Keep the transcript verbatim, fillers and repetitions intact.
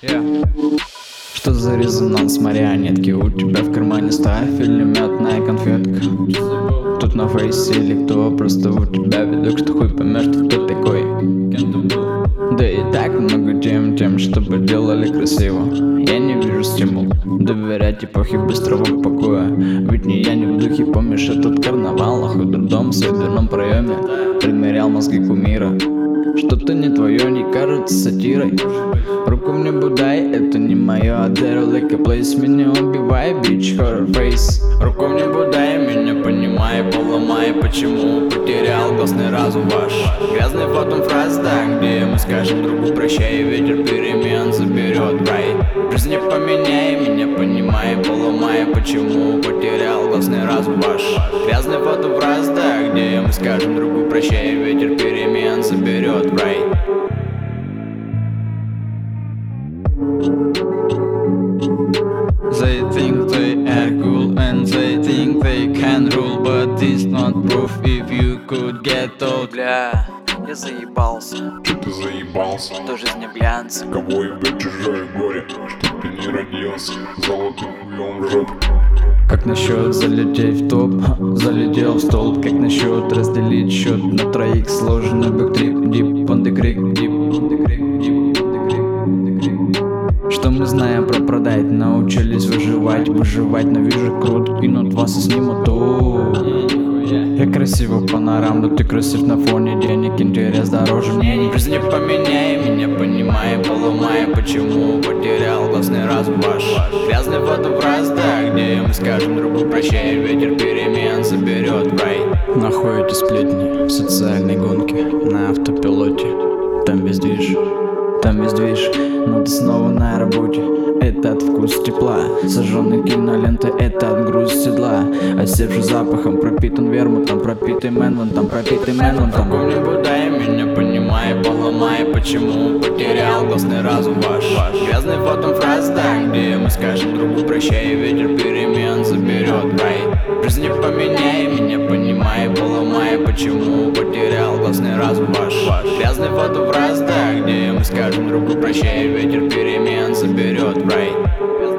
Yeah. Что за резонанс, марионетки? У тебя в кармане ставь или мятная конфетка? Тут на фейсе или кто? Просто у тебя видок, что хуй поймешь, ты кто такой. Да и так много тем, тем, чтобы делали красиво. Я не вижу стимул доверять эпохе быстрого покоя. Ведь не я, не в духе, помнишь этот карнавал? Охуй дурдом в дверном проеме примерял мозги кумира. Что-то не твое не кажется сатирой. Руку мне будай, это не мое. There like a place, меня убивай, bitch, horror face. Руку мне будай, меня понимай, поломай. Почему потерял гласный разум ваш? Грязный фотом фраз, да, где мы скажем другу прощай. Ветер перемен заберет рай. Жизнь не поменяй, меня понимай, поломай. Почему потерял гласный разум ваш? Грязный фотом фраз, да, где мы скажем другу прощай. Ветер перемен заберет рай. They think they are cool and they think they can rule, but it's not proof if you could get out. Бля, я заебался. Че ты заебался? То жизнь не глянц. Кого ебет чужое горе? Чтоб ты не родился золотым хуем в жопу. Как насчет залететь в топ? Залетел в столб. Как насчет разделить счет на троих? Сложенный бэктрип, deep on the creek, deep on the creek, deep on the creek, on the creek. Что мы знаем про продать? Научились выживать, выживать, но вижу круто, кинут вас и снимут. Я красиво панорам, но ты красив на фоне денег, интерес дороже мнений. Жизнь не поменяй, меня понимай, поломай. Почему потерял гласный разум ваш? Грязный фотофраз, да, где мы скажем другу прощай. Ветер перемен заберет рай. Нахуй эти сплетни в социальной гонке на автопилоте. Там весь движ, там весь движ, но ты снова на работе. Этот вкус тепла, сожженный киноленты, этот груз седла. Осевший запахом, пропитан вермутом, пропитый мэнвантом, пропитый мэнвантом. Руку мне будай, меня понимай, поломай. Почему потерял гласный разум ваш? Грязный фотом фраз, да, где мы скажем другу прощай. Ветер перемен заберет рай. Жизнь не поменяй, меня понимай, поломай. Почему потерял гласный разум ваш? Грязный фотом фраз, да, где мы скажем другу прощай. Ветер перемен заберет рай.